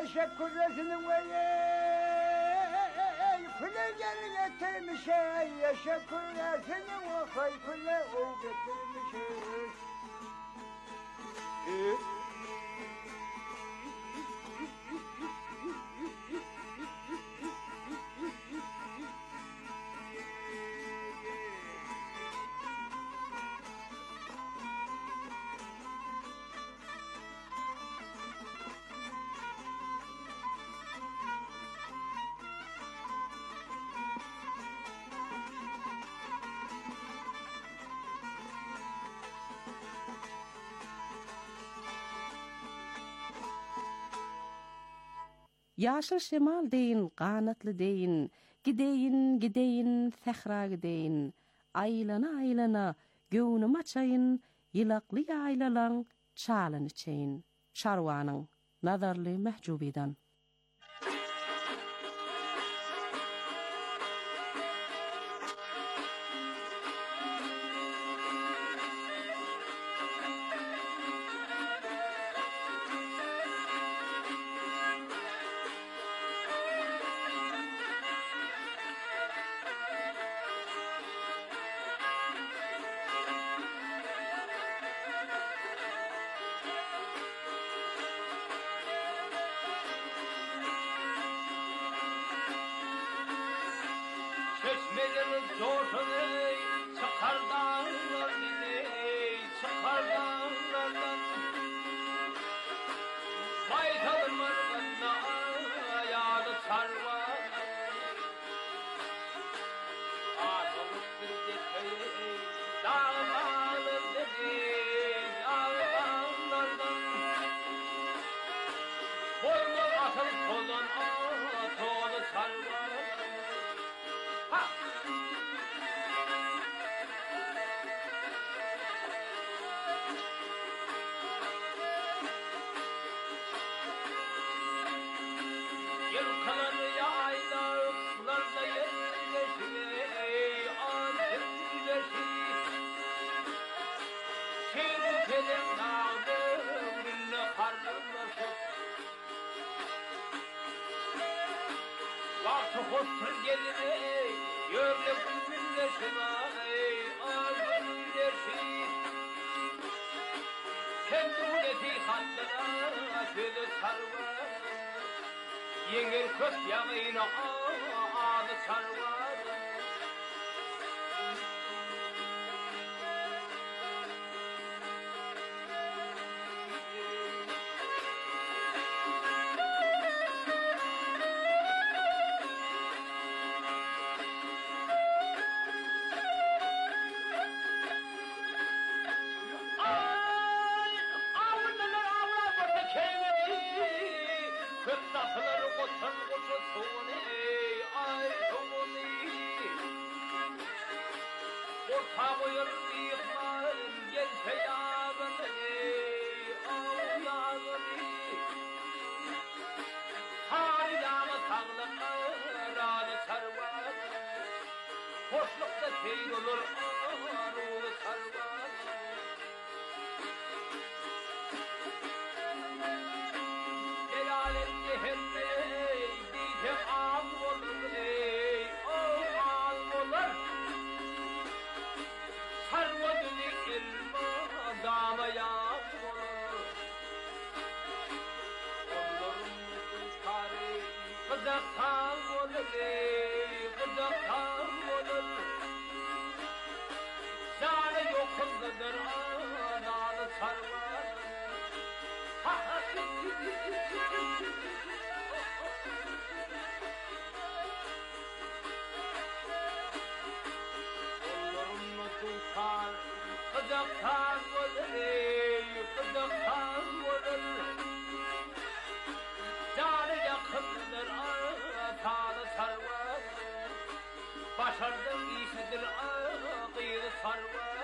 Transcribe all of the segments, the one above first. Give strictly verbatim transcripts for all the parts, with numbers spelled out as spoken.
teşekkür resinin ve Kule gelin getirmiş teşekkür resinin ve kay kule o getirmiş Yaşıl şemal deyin, qanatlı deyin, gideyin, gideyin, sehra gideyin, aylana aylana, göwnüm açayın, yılaqlı aylalan, çalan içeyin, şarvanın, nazarlı mehcubidan. Yengel köp yağıyla ağlı sarvar. Hoşlukta teyir olur ağrılı sarvar. Celaletli hemrey diyte ağam olur ey o ağam olur. Sarva dünü ilma dama yağım olur. Onların tarih kızaktan olur ey kızaktan olur. Canı yokundadır analı sarvar. Ha ha Onların tutar kızaktan olur ey kızaktan olur. Canı yakındır analı sarvar. Başardım iyisidir ağıyı sarvar.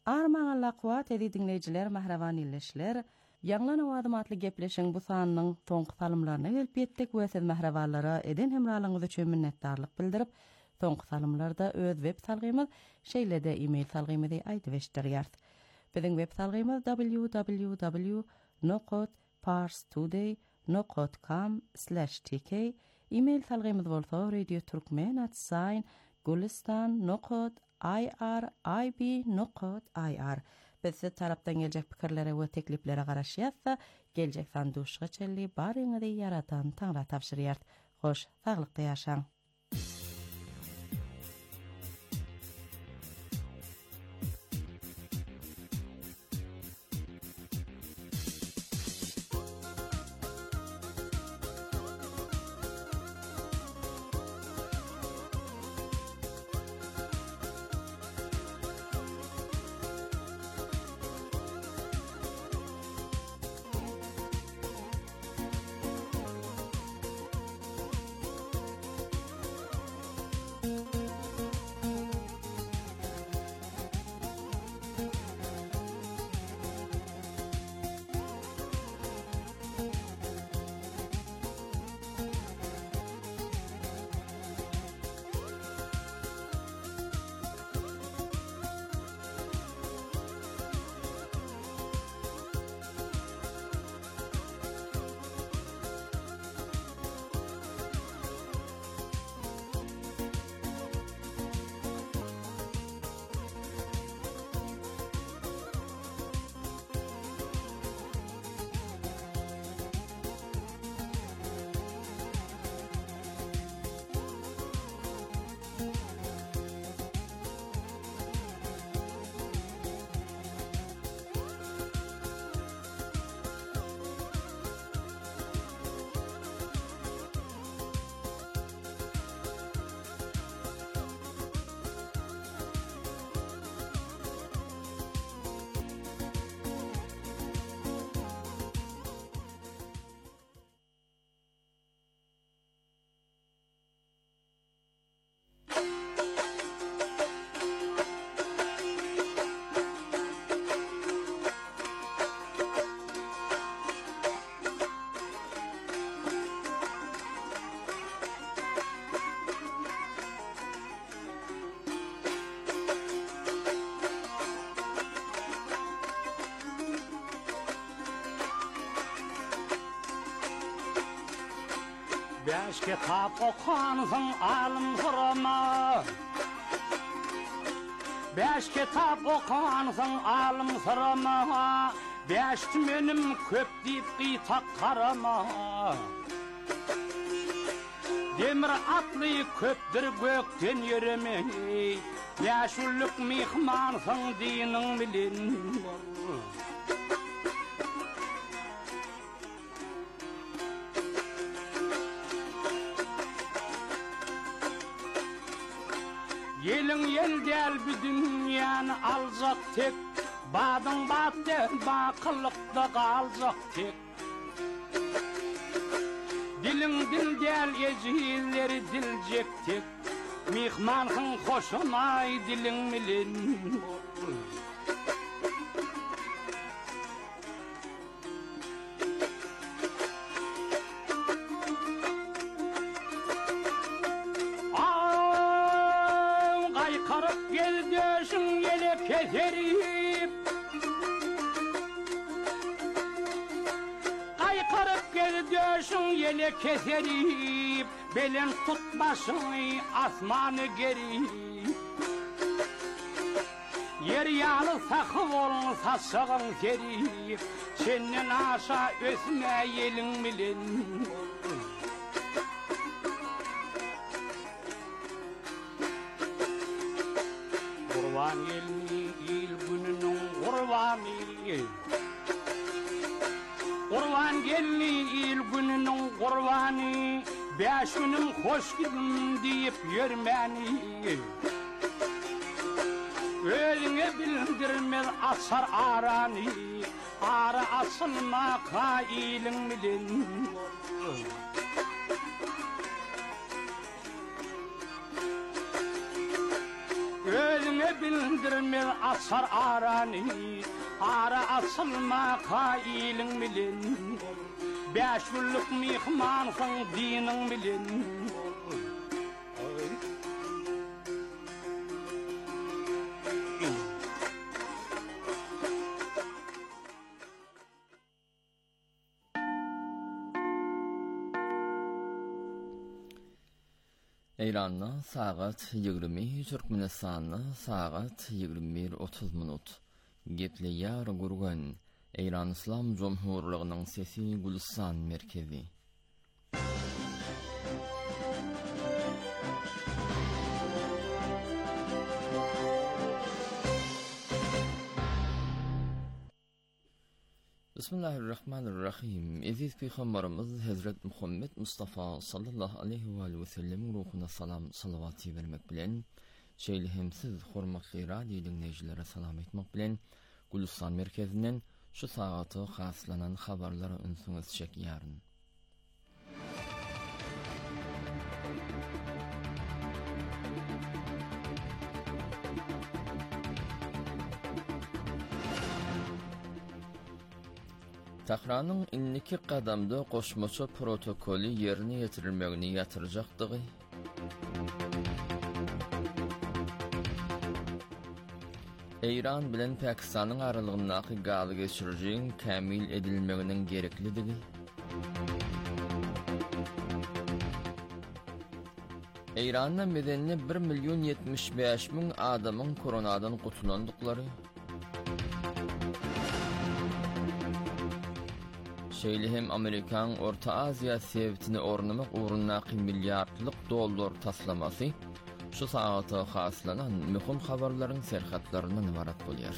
Armaňa laqwat edi dinleýijiler, mahrawan illeşler. Ýanglan awadymatly gepleşiň bu sanynyň soňky salymlaryna gelip ýetdik we siz mahrawanlara eden hemralygyňyz üçin minnetdarlyk bildirip, soňky salymlarda öz web salgymyz şeýlede e-mail salgymyzy aýdyp eşdirýär. Biziň web salgymyz w w w nokta parstoday nokta com slash t k. E-mail salgymyz bolsa radio turkmen at sign gulistan nokta irib nokta ir. Biz tarapdan geljek pikirlere we tekliplere garaşýatsa, geljek sanduşga çelli baryňyzy yaratan taňra tapşyrýar. Hoş, saglykda ýaşaň. Beş kitap okuansın alım sırama. Beş kitap okuansın alım sırama. Beş tümenim köp deyip kıytak karama. Demir atlı köptür gökten yürümey. Beş ulluk mihmansın dinin bilin. Yelin yel del bir dünyanı alacak tek. Badın bad del bakılıkta kalacak tek. Dilin dil del ecilleri diljek tek. Mihmanhın hoşunay dilin milin. Keserip Kaykarıp gel döşün yele keserip Belen tutmasın asmanı gerip Yer yanı sakı olun sasığın gerip Senin aşağı ösme yelin bilin Kurban yelini il gününün kurbanı Kurban gelini il gününün kurbanı Beş günüm hoş gidin deyip yürmeni Ölüne bildirmez asar aranı Ara asılma kailin bilin Özüne bildirmez asar arani, ara asılma kailin bilin. Beş yıllık mihmansın dinin bilin. Eýranna sagat ýygrimi Türkmenistanyna sagat ýygrimi bir otuz minut. Gepli ýar gurgan Eýran Islam Jomhurlygynyň sesi Gülistan merkezi. Bismillahirrahmanirrahim. Aziz Peygamberimiz Hazret Muhammed Mustafa sallallahu aleyhi ve sellem ruhuna salam salavati vermek bilen şeýlehimsiz hormatly radio dinleýijilere salam etmek bilen Gülistan merkezinden şu sagaty haslanan habarlara ünsüňiz çekýäryn. Tahranyň inniki qadamda goşmaça protokoli ýerine ýetirilmegini ýatyrjakdygy. Eýran bilen Pakistanyň aralygyndaky galy geçirjiň kämil edilmeginiň gereklidigi. Eýranyň medenine bir milyon yetmiş beş min adamyň koronadan gutulandyklary. Şeýlehem Amerikan Orta Aziýa sebitini ornamak uğruna milyardlyk dollar taslamasy şu sagata haslanan mühim habarlaryň serhatlarynyň ibarat bolýar.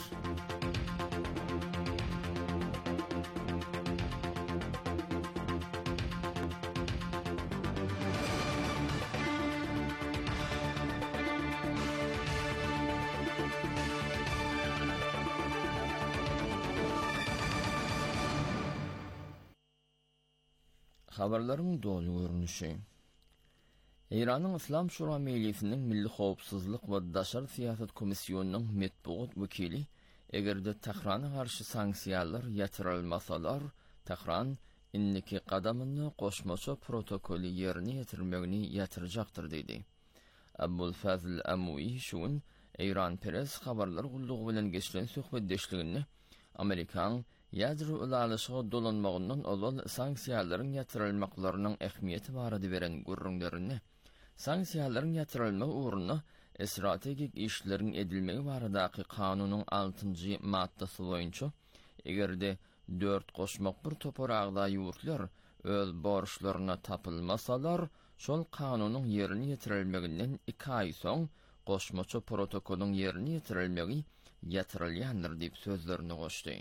Habarlaryň dolu görnüşi. Eýranyň Islam Şura Meclisiniň Milli Howpsuzlyk we Daşary Siýasat Komissiýonunyň metbuat wekili egerde Tahrana garşy sanksiýalar ýatyrylmasalar, Tahran inniki qadamyny goşmaça protokoli ýerine ýetirmegini ýatyrjakdyr diýdi. Abul Fazl Amuy şuň Eýran Press habarlar gullugy bilen geçiren söhbetdeşligini Amerikan ýadro ulalyşyga dolanmagyndan owal sanksiýalaryň ýatyrylmaklarynyň ähmiýeti barady beren gurrunlaryny, sanksiýalaryň ýatyrylma uğruna strategik işleriň edilmegi baradaky kanunyň altynjy maddasy boýunça egerde dört goşmak bir toporagda ýurtlar öz borçlaryna tapylmasalar, şol kanunyň ýerine ýetirilmeginden iki ay soň goşmaça protokoluň ýerine ýetirilmegi ýatyrylýandyr diýip sözlerini goşdy.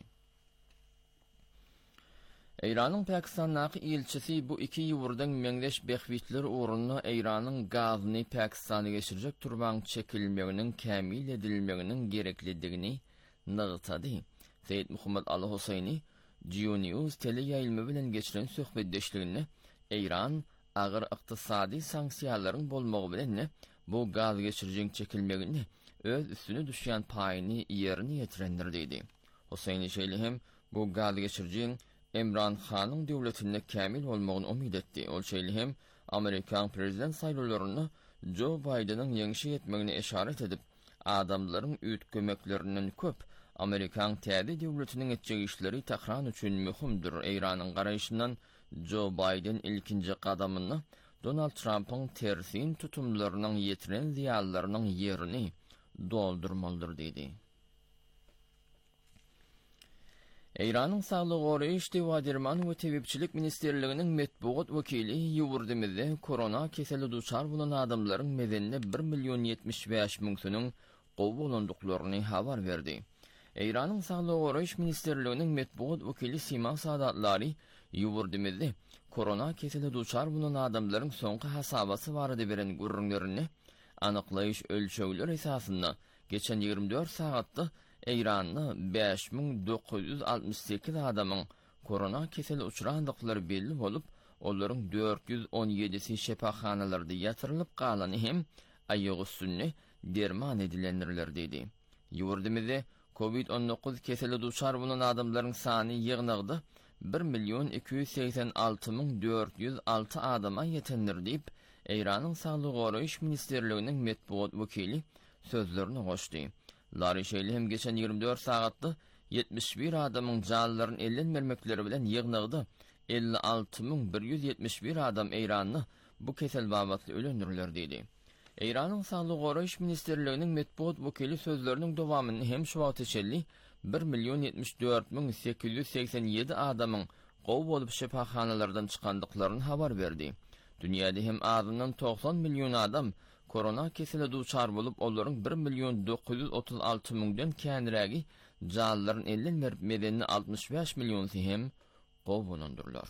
Eýranyň Pakistandaky elçisi bu iki ýurdan meňdeş behwitler uğruna Eýranyň gazyny Pakistana geçirjek turban çekilmeginiň kämil edilmeginiň gereklidigini nygtady. Seýid Muhammed Ali Husayni G-News teleýaýylmy bilen geçiren söhbetdeşligini Eýran agyr ykdysady sanksiýalaryň bolmagy bilen bu gaz geçirjek çekilmegini öz üstüne düşýän paýyny ýerine ýetirendir diýdi. Husayni şeýlehem bu gaz geçirjek Imran Khanyň döwletinde kämil bolmagyny umyd etdi. Ol şeýlehem Amerikan prezident saýlawlaryny Joe Bidenyň ýeňişi etmegine işaret edip, adamlaryň üýtgemekleriniň köp Amerikan täze döwletiniň etjek işleri Tahran üçin mühimdir. Eýranyň garaýşyndan Joe Biden ilkinji gadamyny Donald Trump'yň tersin tutumlarynyň ýetiren ziýanlarynyň ýerini doldurmalydyr diýdi. Eýranyň Saglyk Goraýyş we Derman we Tebipçilik Ministerliginiň metbuat wekili ýurdymyzda korona keseli duçar bolan adamlaryň medenine bir milyon yetmiş beş min soňyň gowy bolandyklaryny habar berdi. Eýranyň Saglyk Goraýyş Ministerliginiň metbuat wekili Sima Sadatlary ýurdymyzda korona keseli duçar bolan adamlaryň soňky hasabasy barady beren gurrunlaryny anyklaýyş ölçegler esasynda geçen ýygrimi dört sagatda Eýranyň beş min dokuz ýüz altmış sekiz adamyň korona keseli uçurandyklary belli bolup, olaryň dört ýüz on ýedisi şepaxanalarda ýatyrylyp galany hem aýagy üstünde derman edilenlerler dedi. Yurdumizde kovid on dokuz keseli duşar bulan adamların sany ýygnygdy bir milyon iki yüz seksen alty ming dört yüz alty adama yetendir diýip Eýranyň Saglyk goraýyş ministrliginiň medpuat wekili sözlerini goşdy. Larişeýli hem geçen ýygrimi dört sagatda yetmiş bir adamyň janlaryny ellenmermekleri bilen ýygnygdy elli alty ming bir yüz yetmiş bir adam Eýranyny bu kesel babatly ölendirler dedi. Eýranyň Saglyk goraýyş ministrliginiň medpuat wekili sözleriniň dowamyny hem şu wagt içelli bir milyon yetmiş dört ming sekiz yüz seksen yedi adamyň gowy bolup şefaxanalardan çykandyklaryny habar berdi. Dünýäde hem azyndan doksan milyon adam korona keseli duçar bolup olaryň bir milyon dokuz yüz otuz alty mingden känrägi janlaryny ellenmermedeni altmış beş milyon hem gowy bolundurlar.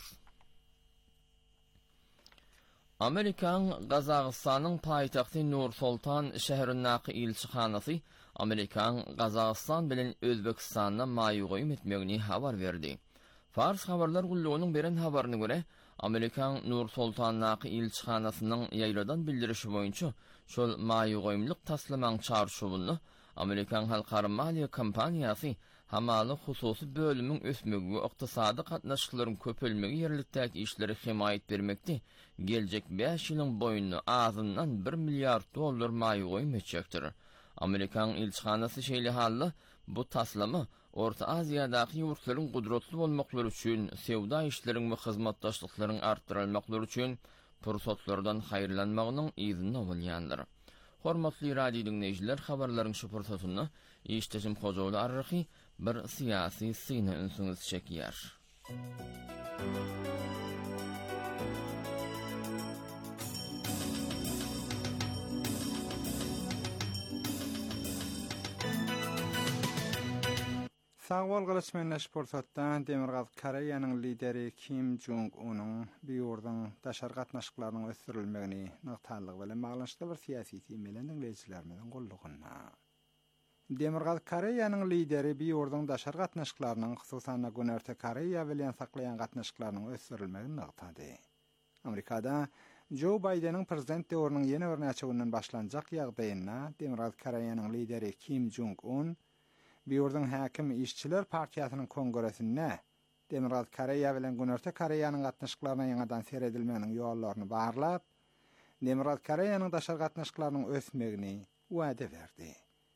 Amerikan Gazagystanyň paýtagty Nur Sultan şäherindäki ilçihanasy Amerikan Gazagistan bilen Özbekistanda maýugoýum etmegini habar berdi. Fars habarlar gullugynyň beren habaryna görä, Amerikan Nur Sultan'naki ilçihanasynyň ýaýradan bildirişi boýunça şol maýugoýumlyk taslamaň çarşuwyny Amerikan Halkara Maliýe Kompaniýasy hamaly hususy bölümiň ösmegi we ykdysady gatnaşyklaryň köpelmegi ýerlikdäki işleri himayet bermekdi. Geljek beş ýylyň boýunda azyndan bir milliard dollar maýugoýum etjekdir. Amerikan ilçihanasy şeýle halda bu taslama Orta Aziýadaky ýurtlaryň gudratly bolmaklary üçin, sewda işleriň we hyzmatdaşlyklaryň artdyrylmaklary üçin pursatlardan haýyrlanmagynyň ýyzyny bolýandyr. Hormatly radio dinleýijiler, habarlaryň şu pursatyny işdeşim Hojaly arryhy bir syýasy syny ünsüňiz çekýär. Sagwal gylçmanyş pursatdan Demirgaz Koreýanyň lideri Kim Jong-unyň biýurdan daşar gatnaşyklarynyň ösdürilmegini nagtalyk bilen baglanşykly bir syýasy temelen dinleýijilerimiň gollugyna. Demirgaz Koreýanyň lideri biýurdan daşar gatnaşyklarynyň hususan Günärte Koreýa bilen saklaýan gatnaşyklarynyň ösdürilmegini nagtady. Amerikada Joe Biden'in prezident döwrüniň ýene bir näçe günden başlanjak ýagdaýyna Demirgaz Koreýanyň lideri Kim Jong-un Biýurdan häkim işçiler partiýasynyň kongresinde Demirgaz Koreýa bilen Günärte Koreýanyň gatnaşyklaryna ýangadan seredilmeginiň ýollaryny barlap, Demirgaz Koreýanyň daşar gatnaşyklarynyň ösmegini wada berdi.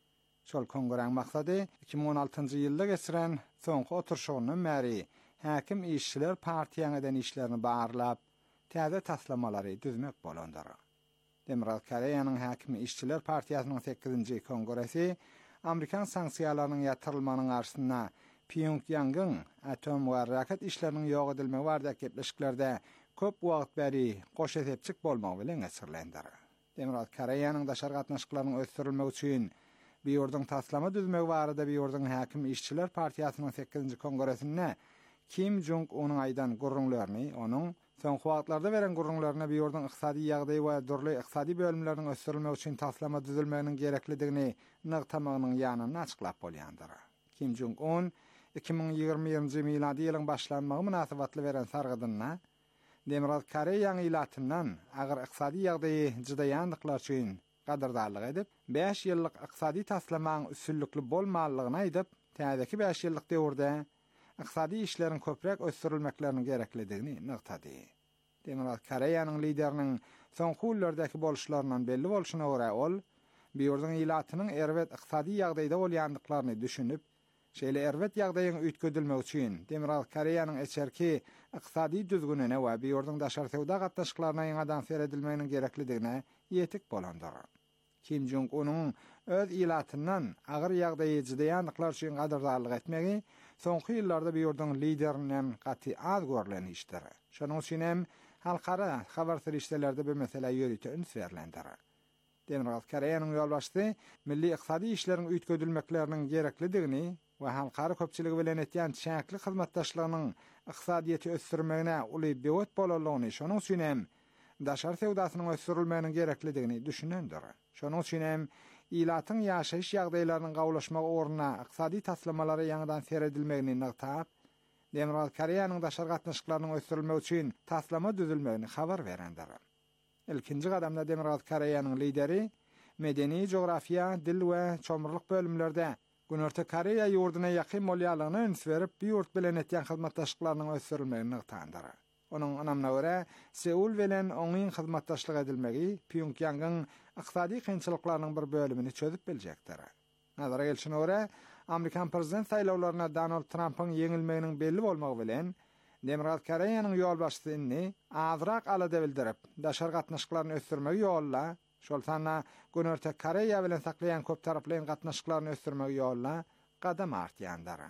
Şol kongreň maksady iki ming on altyncı ýylda geçiren soňky oturşugynyň märi häkim işçiler partiýaňydan işlerini barlap, täze taslamary düzmek bolandyr. Demirgaz Koreýanyň häkim işçiler partiýasynyň sekizinji kongresi Amerikan sanksiýalarynyň ýatyrylmagynyň arşyna Pyongyang'ın atom we raket işleriniň ýok edilmegi barada gepleşiklerde köp wagt beri goş esepçik bolmagy bilen esirlendir. Demirgaz Koreýanyň daşar gatnaşyklarynyň ösdürilmegi üçin biýurdan taslama düzmegi barada biýurdan häkim işçiler partiýasynyň sekizinji kongresinde Kim Jong-unyň aýdan gurrunlaryny, onuň soňky wagtlarda beren gurrunlaryna biýurdan ykdysady ýagdaý we durly ykdysady bölümleriniň ösdürilmegi üçin taslama düzülmeginiň gerekligini nagtamagynyň ýanyny açyklap bolýandyr. Kim Jong-un iki ming ýygrimiňji miladi ýylyň başlanmagy munasabatly beren sargydyna Demirgaz Koreýanyň ýylatyndan agyr ykdysady ýagdaýy jydaýandyklar üçin gadardarlyk edip, beş ýyllyk ykdysady taslamanyň üstünlikli bolmalygyny aýdyp, täzeki beş ýyllyk döwürde ykdysady işleriň köprek ösdürilmekleriniň gerekligini nagtady. Demirgaz Koreýanyň lideriniň soňky ýyllardaki boluşlaryndan belli bolşuna görä ol, biýurdan ýylatynyň erwet ykdysady ýagdaýda bolýandyklaryny düşünüp, şeýle erwet ýagdaýyň üýtgedilmegi üçin Demirgaz Koreýanyň eçerki ykdysady düzgünine we biýurdan daşar sewda gatnaşyklaryna ýangadan seredilmeginiň gerekligine ýetik bolandyr. Kim Jong-unyň öz ýylatyndan agyr ýagdaýy jydaýandyklar üçin gadardarlyk etmegi soňky ýyllarda biýurdan liderinden gaty az görülen işdir. Şonuň üçin hem halkara habar serişdelerde bu mesele ýörüte ünsverlendir. Demirgaz Koreýanyň ýolbaşçy milli ykdysady işleriň üýtgedilmekleriniň gerekligini we halkara köpçiligi bilen etýän şäkli hyzmatdaşlygynyň ykdysadyety ösdürmegine uly bewet bolanyny, şonuň üçin hem daşar sewdasynyň ösdürilmeginiň gerekligini düşünendir. Şonuň üçin hem ýylatyň ýaşaýyş ýagdaýlarynyň gawlaşmagy orna ykdysady taslamалary ýangadan seredilmegini nagtap, Demirgaz Koreýanyň daşar gatnaşyklarynyň ösdürilmegi üçin taslama düzülmegini habar berendir. Ilkinji gadamda Demirgaz Koreýanyň lideri medeni coğrafya, dil we çomurluk bölümlerde Günörte Koreya yurduna yakın molyalygyny öns berip, bir yurt bilen etýän hyzmatdaşlyklarynyň ösürilmegini tandyry. Onun anamna görä, Seul bilen oňyň hyzmatdaşlyk edilmegi Pyongyang'yň iqtisadi kynçylyklarynyň bir bölümini çözüp biljekdir. Nazara gelişine görä, Amerikan prezident saýlawlaryna Donald Trump'yň yeňilmeginiň belli bolmagy bilen Demokrat Koreýanyň ýol başçysyny azrak alada bildirip, daşar gatnaşyklaryny ösürmegi ýolla, şol sana Günörte Koreýa bilen saklayan köp taraply gatnaşyklaryny ösürmegi ýolla gadam artýandyr.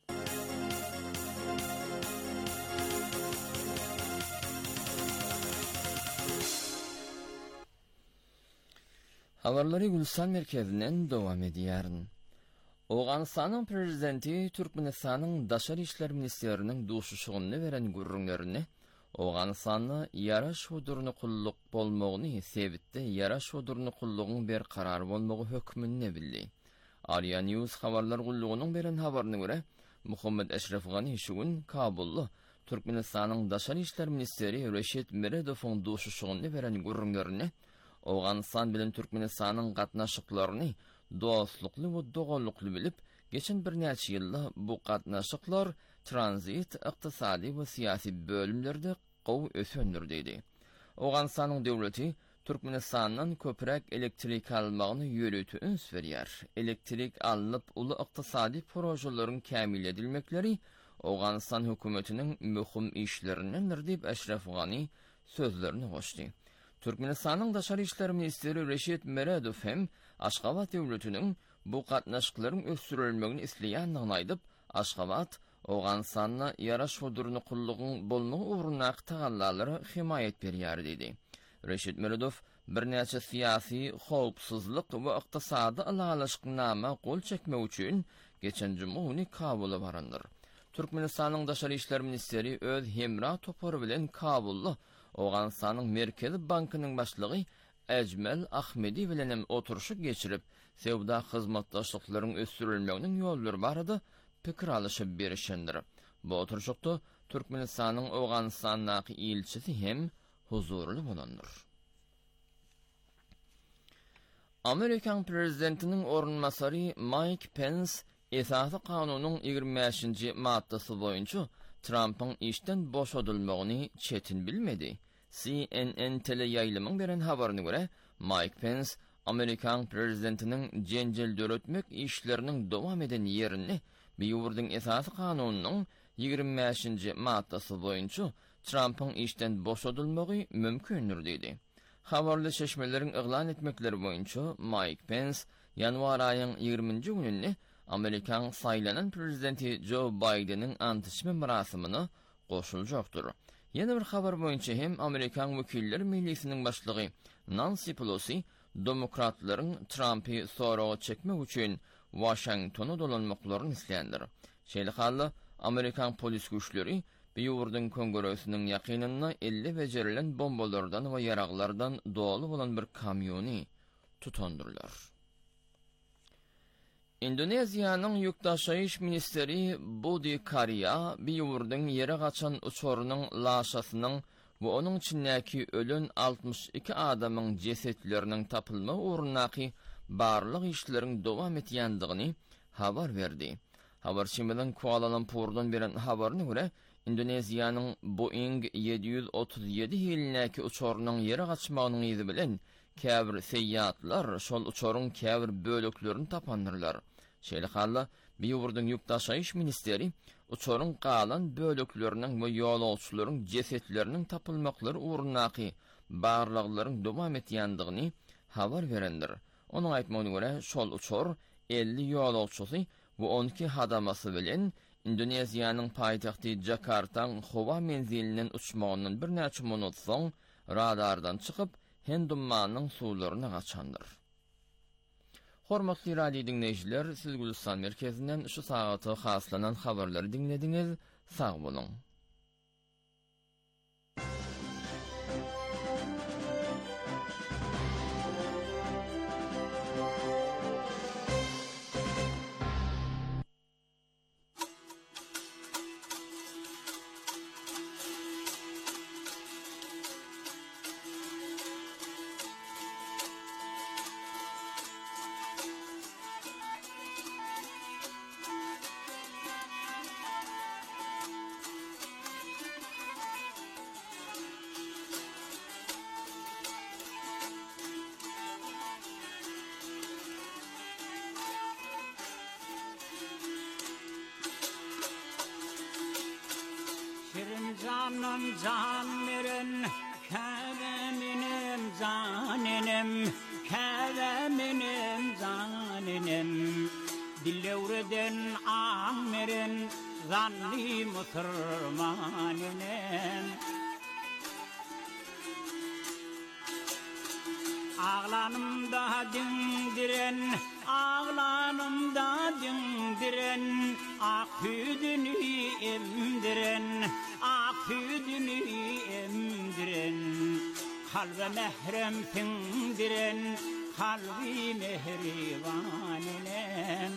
Habarlary Gülsan merkezinden dowam edýär. Oğanistanyň prezidenti Türkmenistanyň Daşar işler ministeriniň duşuşygyny beren gürrüňlerini Oğanistanyň yaraş huduruny kulluk bolmagyny sebitde yaraş huduruny kullugyň bir karar bolmagy hökmünde bildi. Arya News habarlar gullugynyň beren habaryna görä, Muhammed Eşref Gani şu gün Kabulda Türkmenistanyň Daşar işler ministeri Reşit Meredowyň duşuşygyny beren gürrüňlerini Oğanistan bilen Türkmenistanyň gatnaşyklaryny dostlukly we dogalykly bilip, geçen bir näçe ýylda bu gatnaşyklar transit, ykdysady we syýasy bölümlerde gowy ösündirdi. Oğanistanyň döwleti Türkmenistanyň köprek elektrik almagyny ýöretü öns berýär. Elektrik alyp uly ykdysady projelerin kämil edilmekleri Oğanistan hökümetiniň möhüm işlerinden diýip Eşref Gani sözlerini goşdy. Türkmenistanyň Daşar işler ministeri Reşit Meredow hem Aşgabat döwletiniň bu gatnaşyklaryň ösürilmegini isleýändigini aýdyp, Aşgabat Oğanistanyň yaraş huduruny kullugyň bolmagy ugruna tagallalary himayet berýär dedi. Reşit Meredow bir näçe syýasy howpsuzlyk we ykdysady alalaşyklama gol çekmek üçin geçen jumuny Kabul'a barandyr. Türkmenistanyň Daşar işler ministeri öz hemra topary bilen Kabulda Oğanistanyň Merkezi Bankynyň başlygy Ejmel Ahmedi bilen oturuşy geçirip, sewda hyzmatdaşlyklaryň ösürilmeginiň ýollary barady pikir alyşyp berişendir. Bu oturuşykda Türkmenistanyň Oğanistandaky ilçisi hem huzurly bolandyr. Amerikan prezidentiniň orunmasary Mike Pence esasy kanunyň ýigirmi beşinji maddasy boýunça Trump'ın işten boşadylmagyny çetin bilmedi. C N N teleýaýlymyň beren habaryna görä, Mike Pence Amerikan prezidentiniň jenjel döretmek işleriniň dowam eden ýerini biýurdyň esasy kanunynyň ýigirmi beşinji maddasy boýunça Trump'ın işten boşadylmagy mümkindir dedi. Habarly şeşmeleriň eglan etmekleri boýunça Mike Pence ýanwar aýynyň ýigirminji gününi Amerikan saýlanan prezidenti Joe Biden'in antişme merasimine goşuljakdyr. Yeni bir habar boýunça hem Amerikan Wekiller Meclisiniň başlygy Nancy Pelosi demokratlaryň Trump'y soraga çekmek üçin Washingtona dolanmaklaryny isleýändir. Şeýle halda Amerikan polis güýçleri Biýurdyň kongressiniň ýakynynda elli becerilen bombalardan we ýaraglardan dolu bolan bir kamyony tutandyrlar. Indoneziýanyň ýükdaşaýyş ministeri Budi Karya biýurdyň ýere gaçan uçorunyň laşasynyň we onuň içindäki ölen altmış iki adamyň jesetleriniň tapylma ugrundaky barlyk işleriň dowam etýändigini habar berdi. Habarçymyň Kuala Lumpurdan beren habaryna görä, Indoneziýanyň Boeing yedi yüz otuz ýedi ýylyndaky uçorunyň ýere gaçmagynyň ýyzy bilen käbir seýýatlar şol uçoruň käbir böleklerini tapandyrlar. Şeýle halda biýurdyň ýükdaşaýyş ministeri uçoruň galan böleklerining we ýolagçylaryň jesetleriniň tapylmaklary ugrundaky barlyklaryň dowam etýändigini habar berendir. Onuň aýtmagyna görä, şol uçor elli ýolagçysy we on iki hadamasy bilen Indoneziýanyň paýtagty Jakartaň howa menzilinden uçmagynyň bir näçe minut soň radardan çykyp Hendumanyň suwlaryna gaçandyr. Hormatly radio dinleýijiler, siz Gülstan merkezinden şu sagata haslanan habarlary dinlediňiz. Sag bolun. canım canlarım kereminim caninem kereminim caninem dillevreden amirin zanni musurmaninem ağlanımda dindiren ağlanımda dindiren ak hüdünü emdiren ak hüdünü emdiren kalbe mehrem pindiren kalbi mehribaninem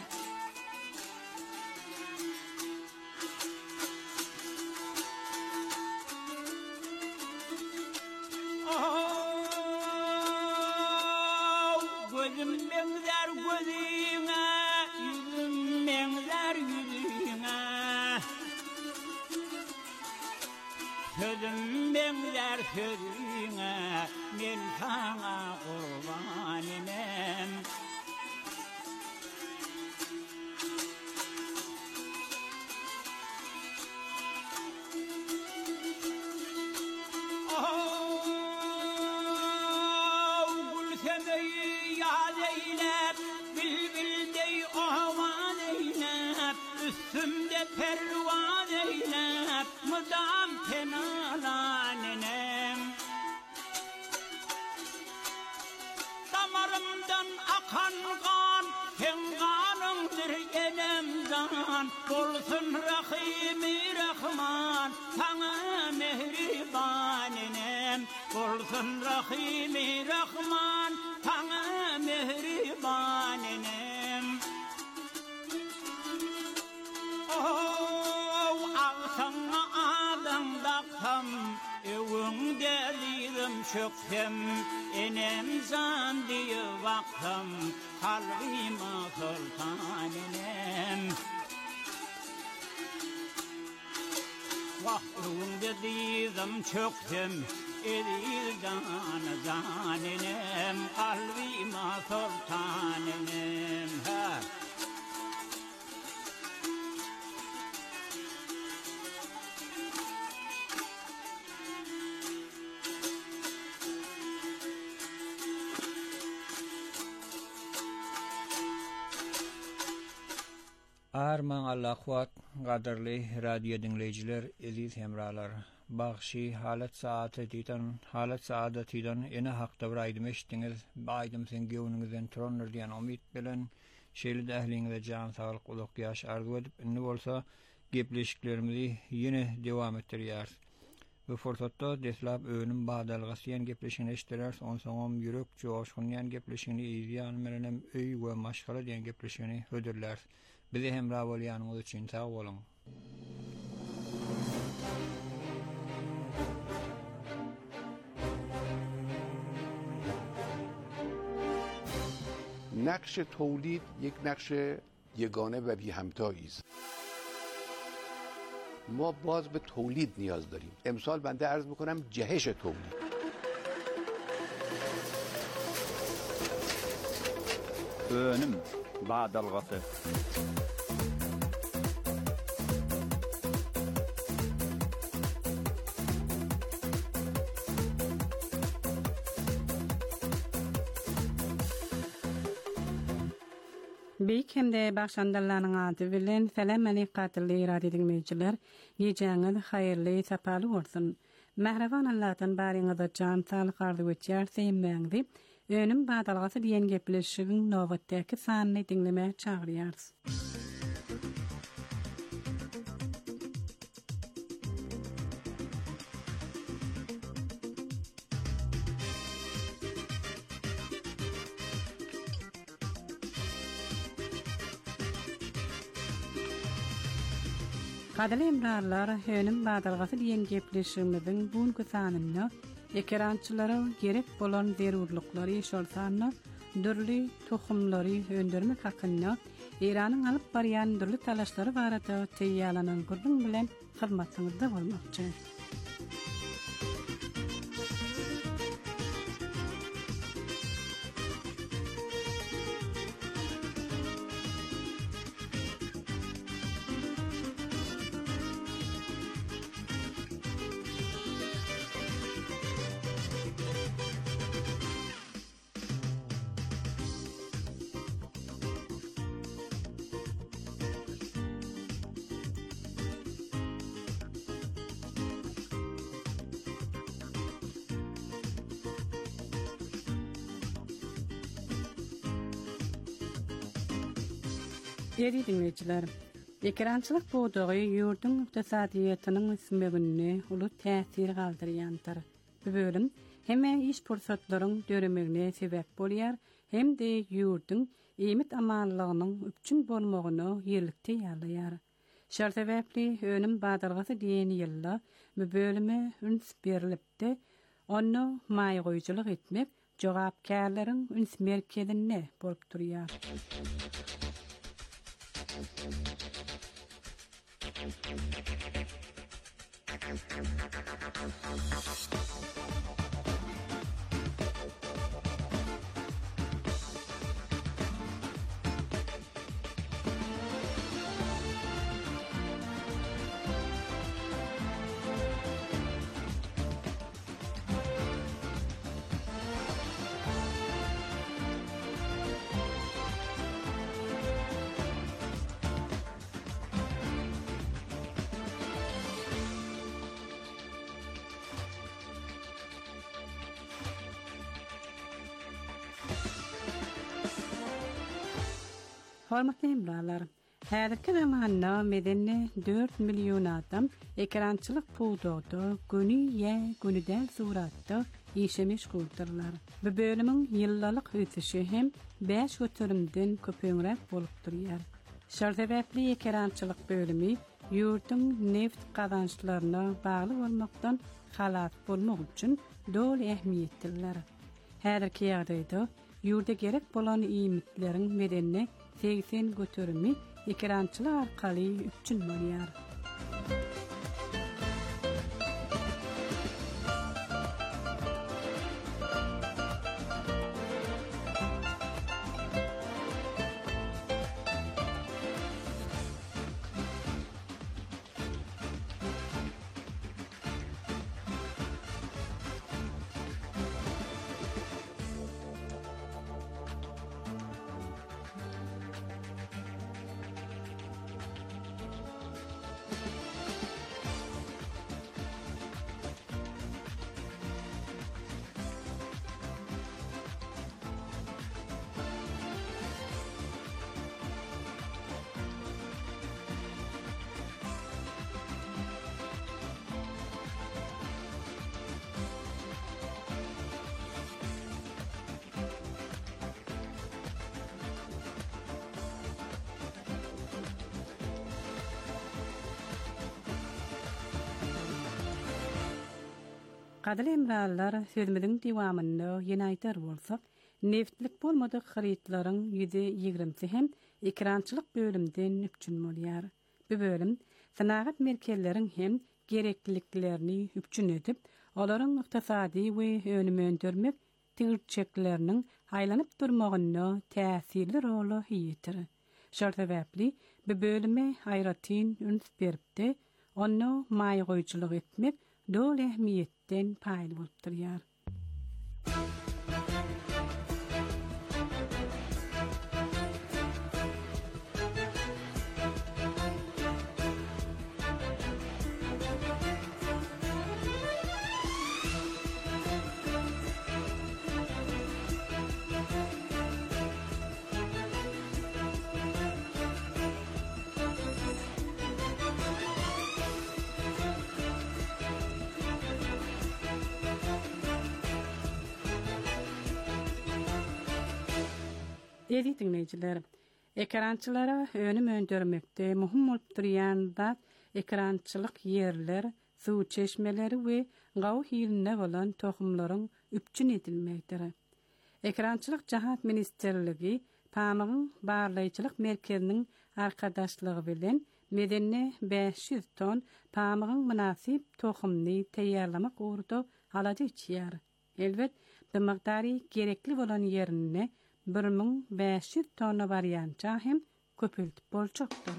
Sözüm benzer sözüne men sana kurban inem Oh gül semeyi yad eylep bilbil dey ovan eylep üstümde pervan eylep mıdam kenalaninem damarımdan akan kan sen kanımdır enemdan olsun Rahimi Rahman sana mehribaninem olsun Rahimi Rahman sana mehribaninem Oh ağsana adam baksam evin delirim çöksem enem zan diye baksam kalbime sultaninem Vah evin delirim çöksem edirdan zaninem kalbime sultaninem ha Arman Allah'uat, qadarlı radyo dinleyiciler, aziz hemralar. Bağışı halat saati titan, halat saati titan, ene haqda bir aydım eştiniz, baydım sen gevninizden tronur diyen umid bilen, şehirli ehlinize can sağlık uluk yaş arzu edip, ünlü olsa, gepleşiklerimizi yine devam ettiriyar. Bu fırsatda deslap öğünün bağdalğasıyan gepleşini eştirer, on soňam yürek joşgunyan gepleşini izleyen merenem öy ve maşgala diyen gepleşini hödürler. Bizi hemrah bolýanyňyz üçin sag bolun. نقش تولید یک نقش یگانه و بی همتایی است. ما باز به تولید نیاز داریم. امسال بنده عرض میکنم جهش تولید. Önüm bağdalğası. Beyk hemde başandallanyň ady bilen salam aleykatyly radio dinleýijiler, geceňiz haýyrly sapaly bolsun. Mehreban Allah'tan baryňyza jan sağlyk arzy etýär seýmeňdi. Önüm bağdalğasy diýen gepleşigiň nowatdaky sanyny dinlemäge çagyrýarys. Kadali emrarlar, hönüm bağdalğası diyen gepleşigimiziň buňky sanyny ekrançylara gerek bolan zerurlyklary şolsanna, dürli tohumlary öndürmek hakynda Iranyň alyp barýan dürli talaşlary barada teýýarlanan gurulmaň bilen hyzmatyňyzda bolmakçy. Değerli dinleyiciler, ekrançılık boğdağı yurdun iktisadiyatının ismegünne ulu täsir kaldıryandır. Bu bölüm hem iş fursatların döremegine sebep bolýar, hem de yurdun eýmit amanlygynyn üçin bolmagyny ýerlikde ýalyar. Şol sebäpli önüm badalgasy diýen ýylda bu bölüme üns berilipdi. Onu maýgoýjylyk etmek jogapkärleriň üns merkezine bolup durýar. Hormatly hemralar, häzirki zamanda medenne dört milyon adam ekrançylyk puwdagda günü ýa günüden suratda işemiş gultyrlar. Bu bölümiň ýyllalyk ötüşi hem beş götürümden köpeňrek bolup durýar. Şol sebäpli ekrançylyk bölümi ýurdun neft gazançlaryna bagly bolmakdan halat bolmak üçin dol ähmiýetliler. Häzirki ýagdaýda ýurda gerek bolan iýmitlerin medenne seksen götürümi ekrançylyk arkaly üçin bolýar. Gadil emralar sözümizin dewamynda ýene aýtar bolsak, neftlik bolmadyk haritlaryň yüzde ýigrimisi hem ekrançylyk bölümden üçin bolýar. Bu bölüm sanagat merkezleriň hem gerekliliklerini üçin edip, olaryň ykdysady we önüme öndürmek tigirçekleriniň haýlanyp durmagyna täsirli rol ýetir. Şol sebäpli bu bölüme haýratyn üns beripdi, onu maýgoýjylyk etmek dol ähmiýetden paýly bolup durýar. Değerli dinleyiciler, ekrançylara önüm öndürmekde muhim bolup durýan da ekrançylyk yerler, suw çeşmeleri we gaw hiline bolan tohumlaryň üpçün edilmekdir. Ekrançylyk jahat ministerligi Pamygyň barlaýçylyk merkeziniň arkadaşlygy bilen medenne beş yüz ton pamygyň münasip tohumny teýýarlamak uğrunda halaja içýär. Elbet, bu miqdary gerekli bolan ýerine bir min beş yüz tonna barýança hem köpeltip boljakdyr.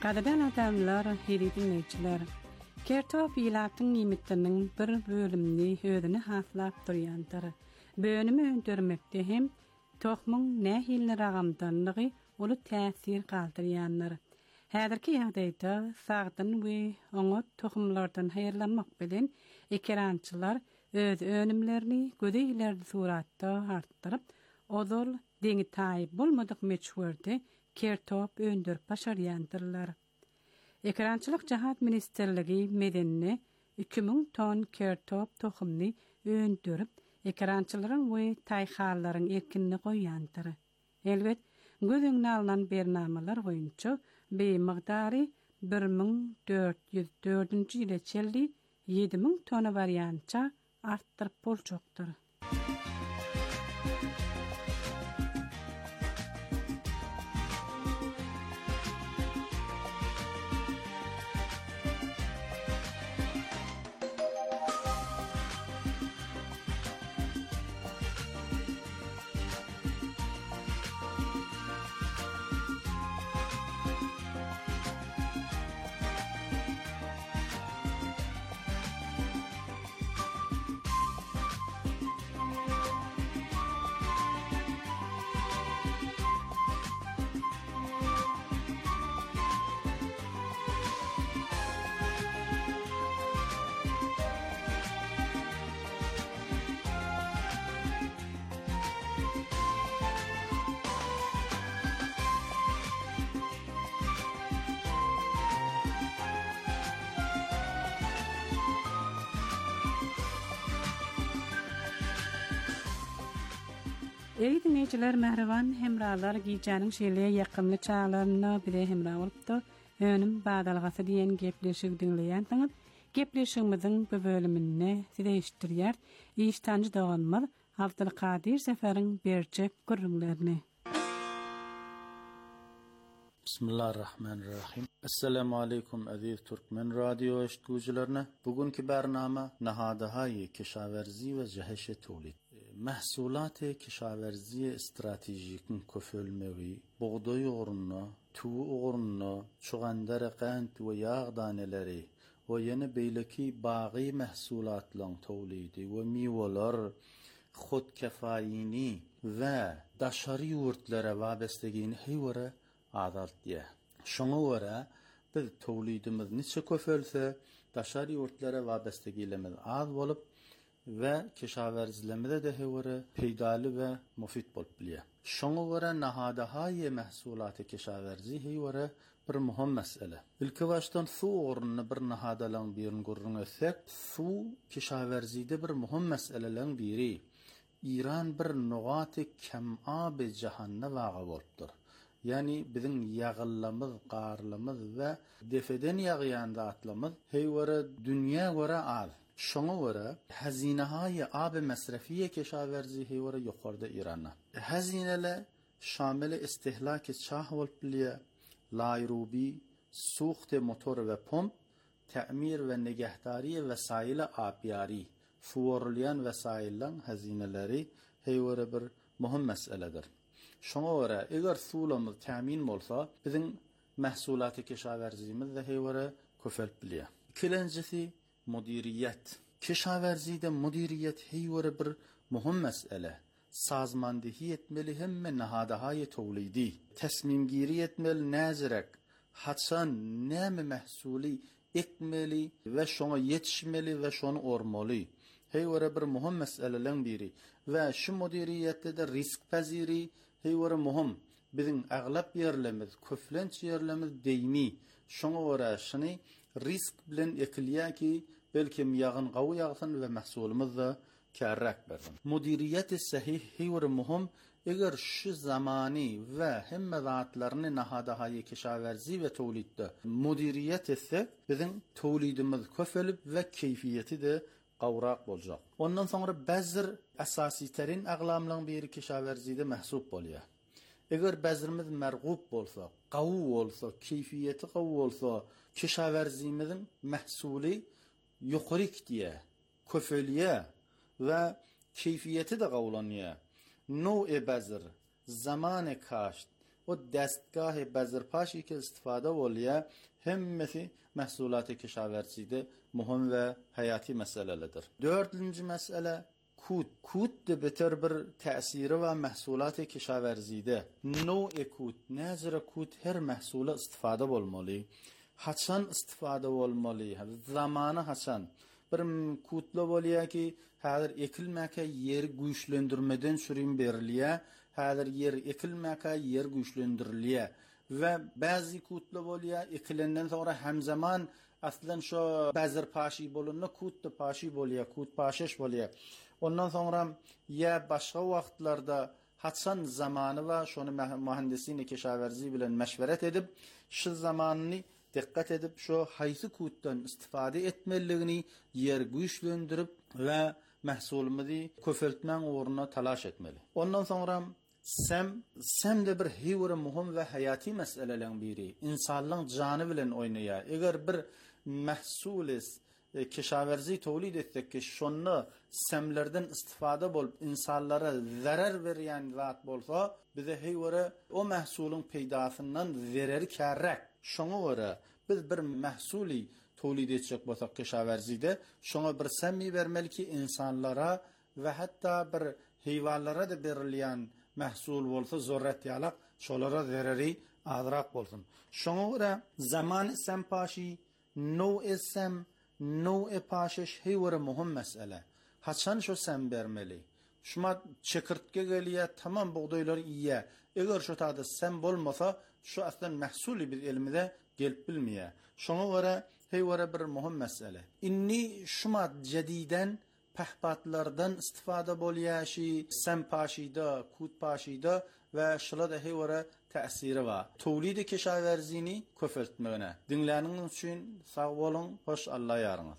Qadrdan adamlar, hiri dinleyiciler, Kertop ilatın nimetlerinin bir bölümünü özüne haslap duryandır. Bölümü öndürmekte hem tohmun nähilli rağamdanlığı olu təsir qaldıryanlar. Häzirki ýagdaýda sagdyn we oňa tohumlardan haýyrlanmak bilen ekrançylar öz önümlerini gödeýlerde suratda artdyryp, ozal deňi taýyp bolmadyk meçhurde kertop öndürüp başarýandyrlar. Ekrançylyk Jahat Ministerligi medenine iki ming ton kertop tohumny öndürüp, ekrançylaryň we taýhallaryň erkinini goýandyr. Elbet, gözüňe alynan bernamalar boýunça bir miqdary bir ming dört yüz dördünji ýyla çeldi ýedi ming tona barýança artdyryp boljakdyr. Ey dinleyiciler, mehriban hemralar giyjanyň şeýle ýakymly çağlaryna bile hemra bolupdy. Önüm badalgasy diýen gepleşik dinleýändiňiz. Gepleşigimiziň bu bölümine size eşitdirýär. Iştanjy doganmaz Abdulkadir Seferiň berjek gürrüňlerini. Bismillahirrahmanirrahim. Assalamu alaikum aziz Türkmen radyo eşitgüçilerine. Bugünkü bernama nahadahayi kişaverzi ve ceheşe tolid. Mahsulat-ı kişaverzi stratejikin köfölmevi, buğday uğruna, tuğu uğruna, çuğandara qant ve yağ daneleri ve yeni beyleki bağı mahsulatlan tolidi ve miwalar xud kefayini ve daşari yurtlara vabestegini heyvara adalt diye. Şoňa göre biz tolidimiz niçe köfölse daşari yurtlara vabestegilemiz az bolup ve kişaverzlemede de hevara peydalı ve mufid bolup bilýär. Şoňa göre nahadahaýy mahsulat-ı kişaverzi hevara bir muhim mesele. Ilki başdan su ornuny bir nahadalan birini görüň etsek, su kişaverzide bir muhim meselelerin biri. İran bir nugat-ı kem'a-y jahanna waga bolupdyr. Yani bizim yağıllamız, qarlımız ve defeden yağıyan zatlamız heyvara dünya göre az. Şoňa göre hazinehaýy ab mesrefiye keşaverzi heyvara ýokarda İran'a. Hazinele şamil istihlak-ı çah bolup bilýär. Layrubi, suht motor ve pomp, te'mir ve nigehdari vesaile abyari, fuwarlayan vesaillan hazineleri heyvara bir muhim meseledir. Şoňa göre eger suwlamyz tämin bolsa, biziň mahsulaty keşawerzimiz de hewara köfelip bilýär. Ikinjisi mudiriyet. Keşawerzide mudiriyet hewara bir muhim mesele. Sazmandihi etmeli hemme nahadahaýy tawlidi. Tesmimgiri etmeli nazirek. Hatsan näme mahsuli ekmeli ve şoňa yetişmeli ve şonu ormaly. Hewara bir muhim meselelerin biri. Ve şu mudiriyette de risk peziri hewara muhim. Bizim aglap yerlerimiz, köflenç yerlerimiz deymi. Şoňa göre şunu risk bilen ekilýär ki belkim ýagyn gawy ýagsyn ve mahsulymyz da kärrak bersin. Mudiriyet-i sahih hewara muhim. Eger şu zamani ve hemme zatlaryny nahadahaýy keşawerzi ve tawlidde mudiriyet etsek, bizim tawlidimiz köfelip ve keyfiyeti de gawrak boljak. Ondan sonra bazır asasy terin aglamlaryň biri keşawerzide mahsup bolýar. Eger bazyrymyz mergup bolsa, gawy bolsa, keyfiyeti gawy bolsa, keşawerzimizin mahsuly ýokaryk diye köfelýär ve keyfiyeti de gawlanýar. No-e bazır, zamanı kaşt o destgah bezirpaşi ki istifade oluyor hemmesi mahsulat-ı kişaverside muhim ve hayati meselelidir. Dördüncü mesele kut. Kut de beter bir tesiri ve mahsulat-ı kişaverside. No-e kut. Nezire kut her mahsula istifade olmalı. Haçan istifade olmalı. Zamanı haçan. Bir kutlu oluyor ki hazır ekilmeke yer güçlendirmeden sürüm beriliyor. Hazır yer ekilmeke yer güçlendiriliyor. Ve bazı kutlu oluyor ekilenden sonra hem zaman aslen şu bazır paşi bolunna kut da paşi boluyor. Kut paşeş boluyor. Ondan sonra ya başka vaktlarda haçan zamanı ve şunu mühendisini keşaverzi bilen meşveret edip şu zamanını dikkat edip şu haysi kuttan istifade etmeliğini yer güçlendirip ve mahsulümüzü köfeltmen uğruna talaş etmeli. Ondan sonra sem sem de bir hivre muhim ve hayati meselelerin biri. İnsanlığın canı bilen oynaya. Eğer bir mahsulis keşaverzi tolid etsek ki şunu semlerden istifade bolup insanlara zarar veren zat bolsa bize hivre o mahsulun peydasından zarar kerrek. Şuna göre biz bir mahsuli tolid edecek bolsak keşaverzide şuna bir semmi vermeli ki insanlara ve hatta bir hayvanlara da verilen mahsul bolsa zorret yalak şolara zararı azrak bolsun. Şuna göre zaman sempaşi no esem no e paşeş heyvere muhim mesele. Haçan şu sem vermeli. Şuma çekirtke geliyor tamam buğdaylar iyi. Eğer şu tadı sem bolmasa şu aslen mahsulü bir elimde gelip bilmiyor. Şuna göre heyvere bir muhim mesele. İnni şuma cediden pahbatlardan istifade bolyaşi sem paşida, kut paşida ve şılada heyvere tesiri var. Tolidi keşaverzini köfeltmegine. Dinläniniz üçün sağ olun, hoş Allah yarınız.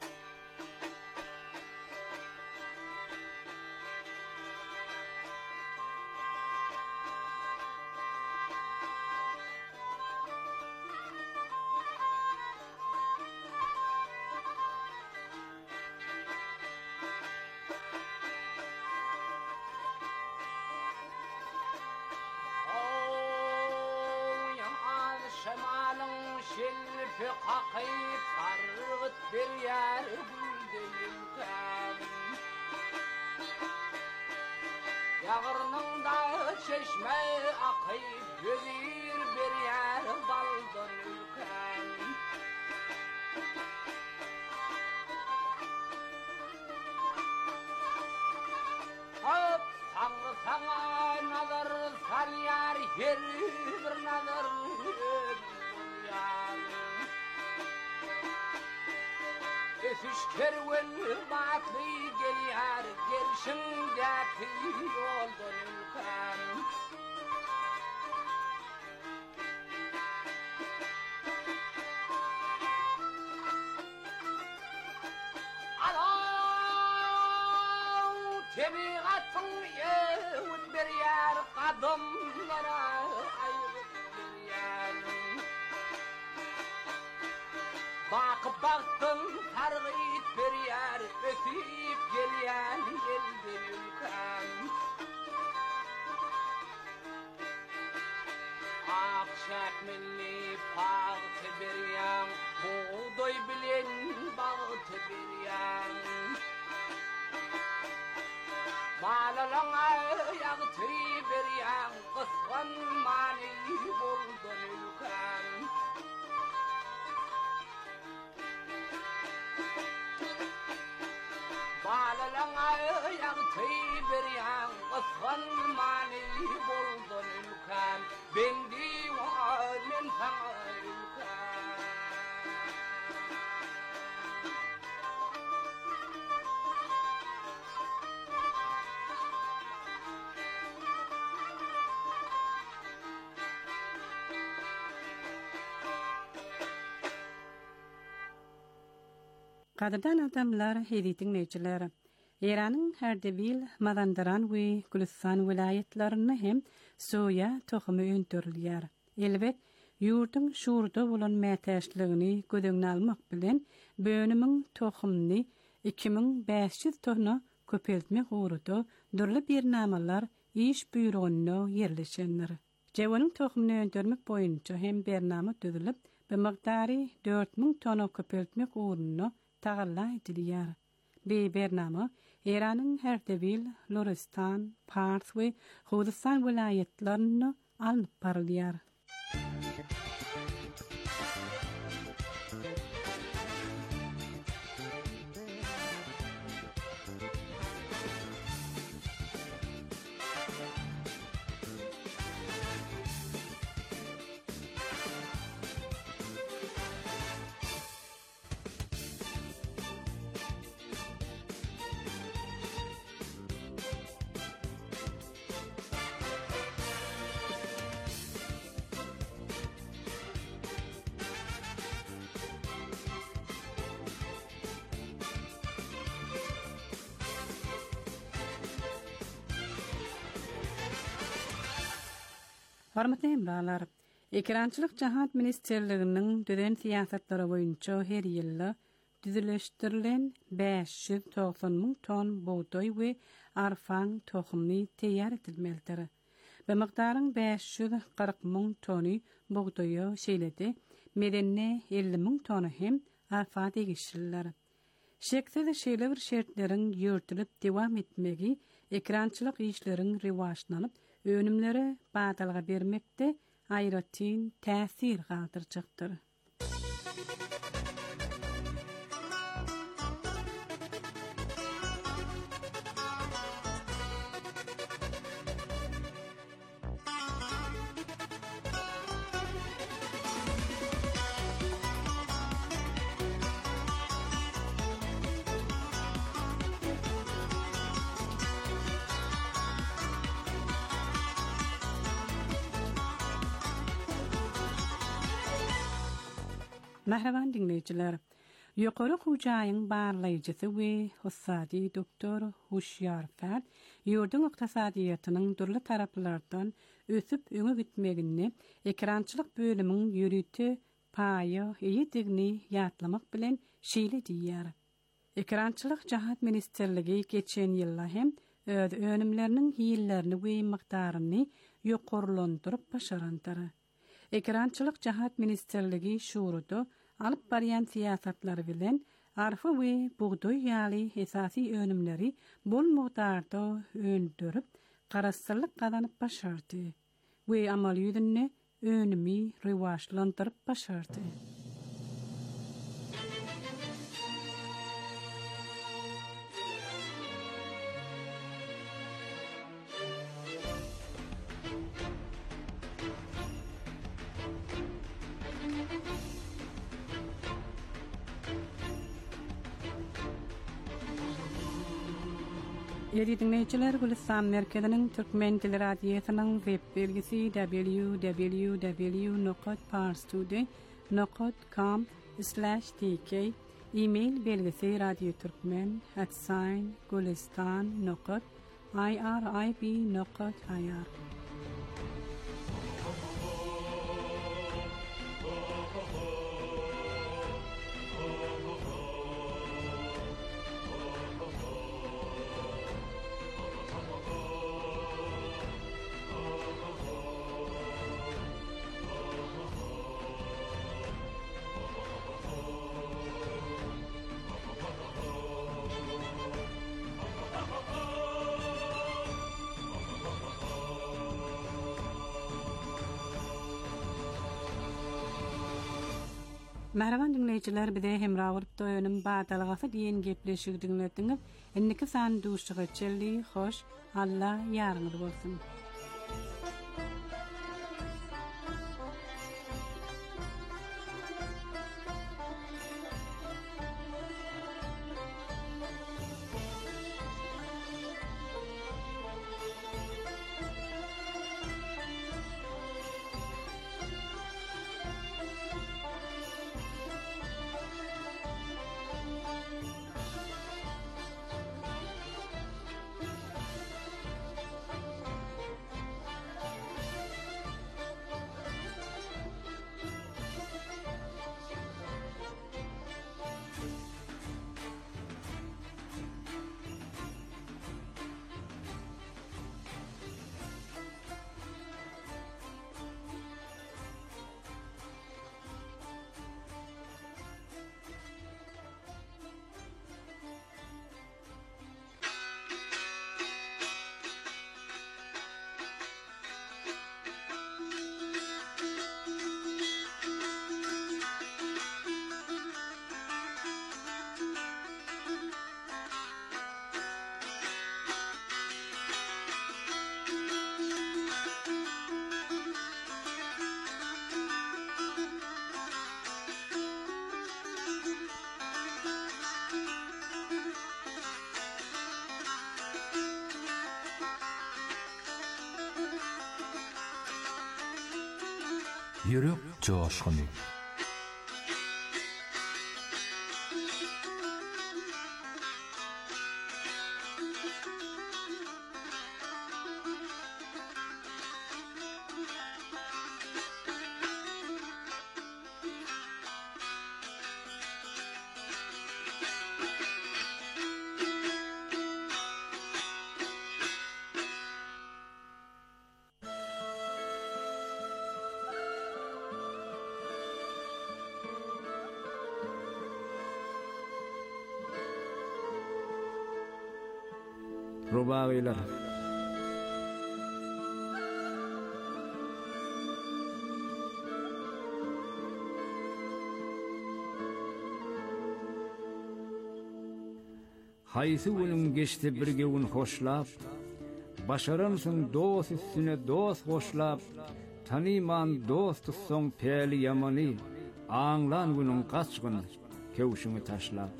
Şilfi kakayıp sargıt bir yer güldülümken Yağırının da çeşme akayıp gözür bir yer baldırırken Hop sanğı sana nazar salyar her bir nazar Ösüş kerven batlı geliyar Gelşimdeki yoldan ülken Alav tebiatın yevut bir yer Kadımlara ayrık bir yer Bakıp baktım targıt bir yer Ötüp gelen geldi ülkem Akşak milli bağıtı bir yan Buğday bilen bağıtı bir yan Malalan ayaktırı bir yan Kıskan mani buldun ülkem Bağlalan ayaktı bir yan Kıskan mani buldun ülkem Ben divanın sana ülkem Qadirdan adamlar heditin neyçiler. İran'ın Herdebil, Mazandaran ve Gülistan vilayetlerini hem soya tohumu öntürülýär. Elbet, yurdun şurda bolan mätäşligini gödüňe almak bilen bönümiň tohumny iki bin beş yüz tonna köpeltmek uğruda dürli bir namalar iş büyrogyna yerleşenler. Jewanyň tohumyny öndürmek boýunça hem bername düzülip, bu miqdary dört ming tona köpeltmek uğruna tagalla edilýär. Bu bername Iranyň Erdebil, Loristan, Pars we Hudistan vilayetlerini alyp barylýar. Hormatly hemralar, Ekrançylyk Jahat Ministerliginiň düzen siýasatlary boýunça her ýyly düzeleşdirilen beş yüz doksan ming ton buğday we arfan tohumy teýär edilmelidir. Bu miqdaryň beş yüz kırk ming tony buğdaýy şeýledi, medenne elli ming tony hem arfa degişirler. Şeksiz şeýle bir şertleriň ýörtülip dewam etmegi ekrançylyk işleriň riwaçlanyp önümleri badalga bermekde aýratyn täsir galdyrjakdyr. Mahravan dinleyiciler, Ýokary Hujaýyň barlaýjysy we hussady doktor Huşyar Fert, ýurdun ykdysadyýatynyň durly taraplardan ösüp öňe gitmegini ekrançylyk bölümüň ýürüti paýy eýedigini ýatlamak bilen şeýle diýýär. Ekrançylyk Jahat Ministerligi geçen ýylla hem öz önümleriniň hiýillerini we miqdaryny ýokarlandyryp başarandyr. Ekrançylyk Jahat Ministerligi şuruda alyp barýan siýasatlary bilen arfa we buğday ýaly esasy önümleri bol miqdarda öndürip, garaşsylyk gazanyp başardy we amal ýüzünde önümi riwaçlandyryp başardy. Ýeri dinleýijiler, Gülistan merkeziniň Türkmen dili radiosynyň web belgisi w w w nokta parstoday nokta com slash t k, e-mail belgisi radiotürkmen at gülistan nokta irib nokta i r. Merhaban dinleyijiler, bize hemra bolup doýanym badalgasy diýen gepleşigi dinlediňiz. Enniki san duşygy çelli, hoş, Allah ýarňyz bolsun. Yürek coşkunu. Rubagiler. Haýsy günüň geçdi birge gün hoşlap, başaransyň dost üstüne dost hoşlap, tanyman dost tutsaň päli ýamany, aňlan günüň gaçgyn kewşüňi taşlap.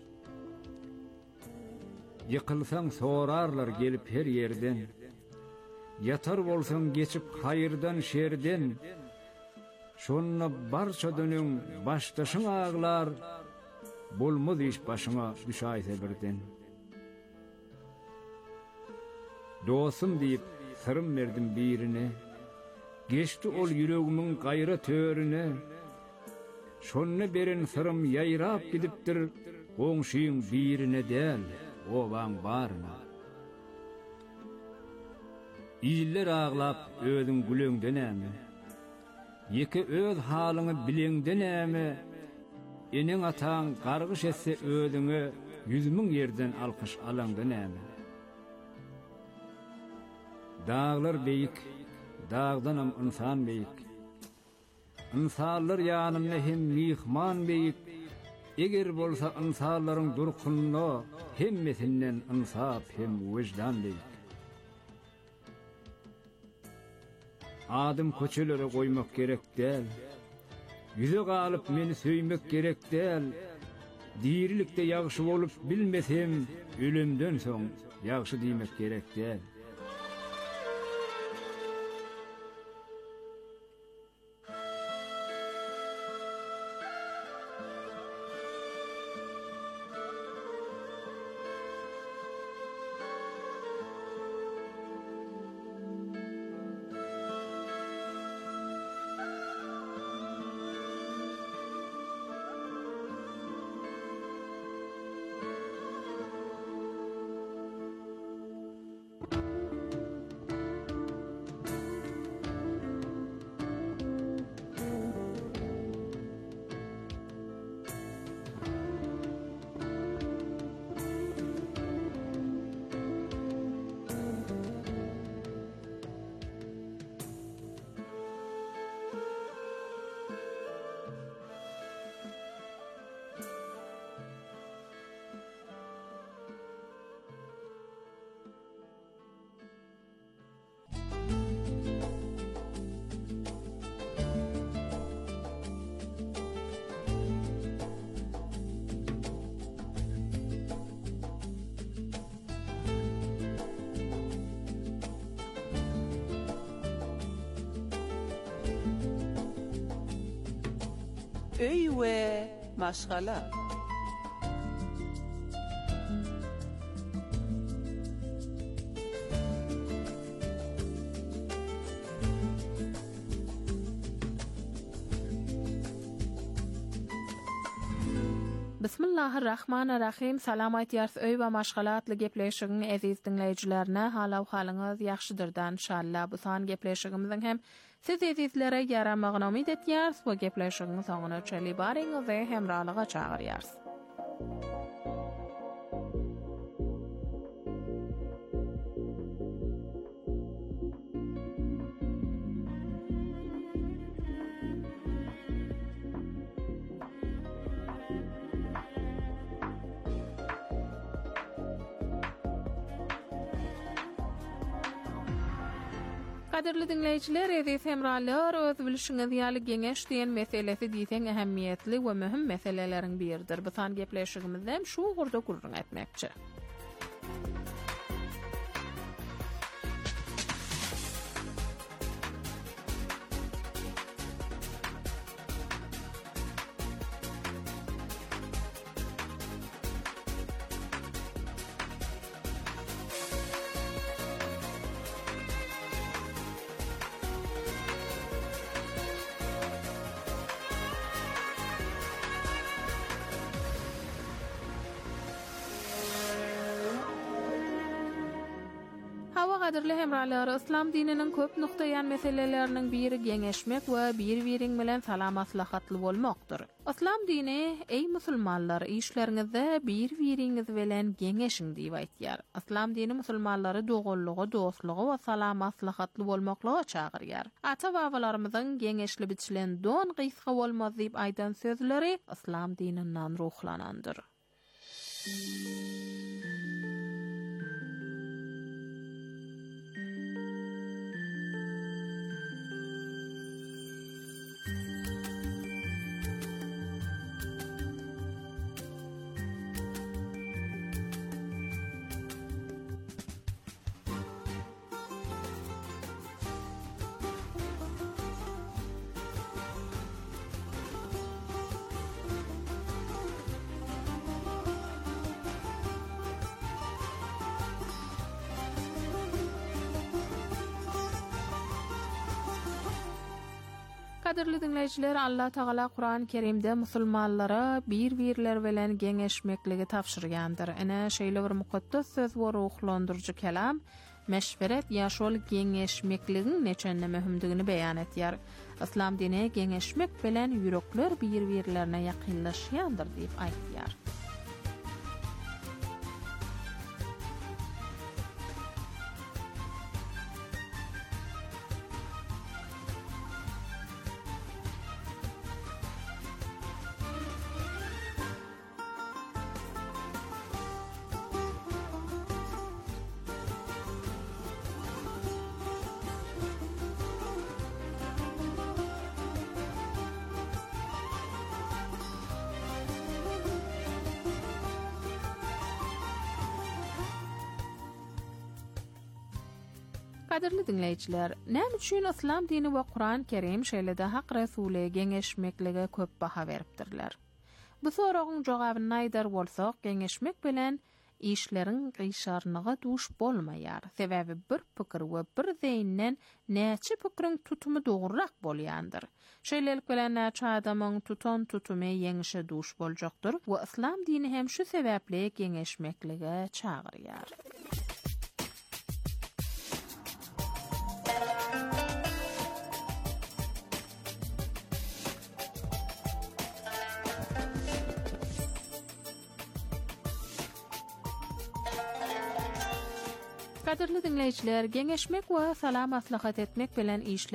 Yıkılsan sorarlar gelip her yerden, yatar bolsan geçip hayırdan şerden, şonna barça dönüň baştaşyň ağlar, bolmaz iş başyňa düşäýse birden. Dostum diýip sırym berdim birine, geçti ol yüregimiň gaýra törüne, şonna beren sırym ýaýrap gidipdir, goňşyň birine del. Oban barna. İller ağlap özün gülüňden ämi. Ýeke öz halyňy bileňden ämi. Eneň ataň gargyş etse özüňe yüzmüň ýerden alkyş alaňdan ämi. Dağlar beýik, dağdanam insan beýik. İnsanlar ýanymda hem mihman beýik. Eger bolsa insanlaryň durkunyna hemmesinden insaf hem wejdan beýik. Adam köçelere goýmak gerek däl. Yüze galyp meni söýmek gerek däl. Dirilikde ýagşy bolup bilmesem, ölümden soň ýagşy diýmek gerek däl. Öy we maşgala. Bismillahirrahmanirrahim. Salam aýtýars öý we maşgalatly gepleşigiň aziz dinleýijilerine halaw halyňyz ýaxşydyrdan inşallah. Bu san gepleşigimiziň hem siz azizlere ýaramagyny umyt etýärs. Bu gepleşigiň soňuna çeli baryňyz we hemralyga çagyrýars. Kaderli dinleyijiler, aziz hemralar, öz bilişiňiz ýaly geňeş diýen meselesi diýseň ähemmiýetli we möhüm meseleleriň biridir. Bu san gepleşigimizde şu gurda gurrun etmekçi. gaderli hemralar İslam dininin köp nuktayan meselelerinin biri geňeşmek we bir-biriň bilen salam aslahatly bolmakdyr. İslam dini ey musulmanlar işleriňizde bir-biriňiz bilen geňeşiň diýip aýtýar. İslam dini musulmanlary dogullygy, dostlugy we salam aslahatly bolmaklyga çagyrýar. Ata-babalarymyzyň geňeşli biçilen don gysga bolmaz diýip aýdan sözleri İslam dininden ruhlanandyr. Kadirli dinleyijiler, Allah Taala Kur'an-ı Kerimde musulmanlara bir-birler bilen geňeşmekligi tapşyrgandyr. Ene şeýle bir mukaddas söz we ruhlandyrjy kelam meşweret ýaşol geňeşmekligiň neçende möhümdigini beýan etýär. İslam dini geňeşmek bilen ýürekler bir-birlerine ýakynlaşýandyr diýip aýtýar. Kadirli dinleyijiler, näme üçin İslam dini we Kur'an-ı Kerim şeýlede hak Resuli geňeşmeklige köp baha beripdirler? Bu soragyň jogabyny aýdar bolsak, geňeşmek bilen işleriň gyşarnyga duş bolmaýar. Sebäbi bir pikir we bir zeýinden näçe pikiriň tutumy dogrurak bolýandyr. Şeýlelik bilen näçe adamyň tutan tutumy ýeňişe duş boljakdyr we İslam dini hem şu sebäpli geňeşmeklige çagyrýar. Kadirli dinleyijiler, geňeşmek we salam aslahat etmek bilen işler